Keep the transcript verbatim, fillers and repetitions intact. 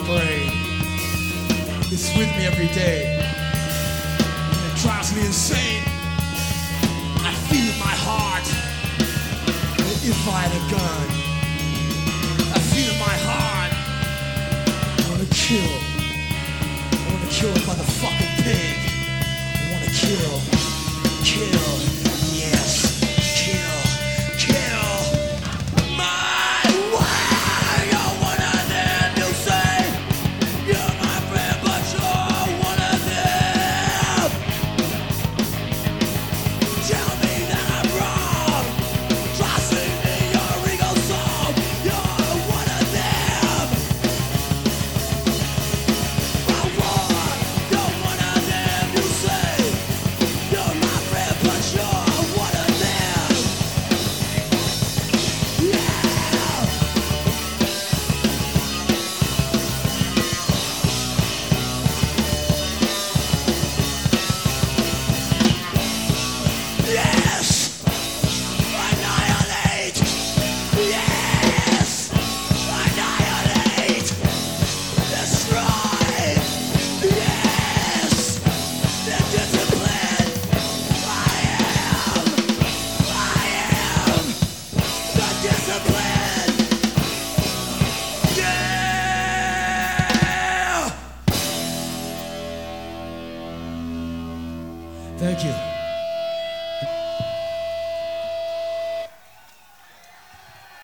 brain. It's with me every day. It drives me insane. I feel in my heart that if I had a gun, I feel in my heart I wanna kill. I wanna kill a motherfucking pig. I wanna kill, kill, yes, kill, kill. My way, you're one of them. You say you're my friend, but you're one of them. Tell me that I'm wrong. Try to sing me your ego song. You're one of them. My war, you're one of them. You say you're my friend, but you're one of them. Yeah. Yes, annihilate. Yes, annihilate. Destroy. Yes, the discipline. I am. I am the discipline. Yeah. Thank you.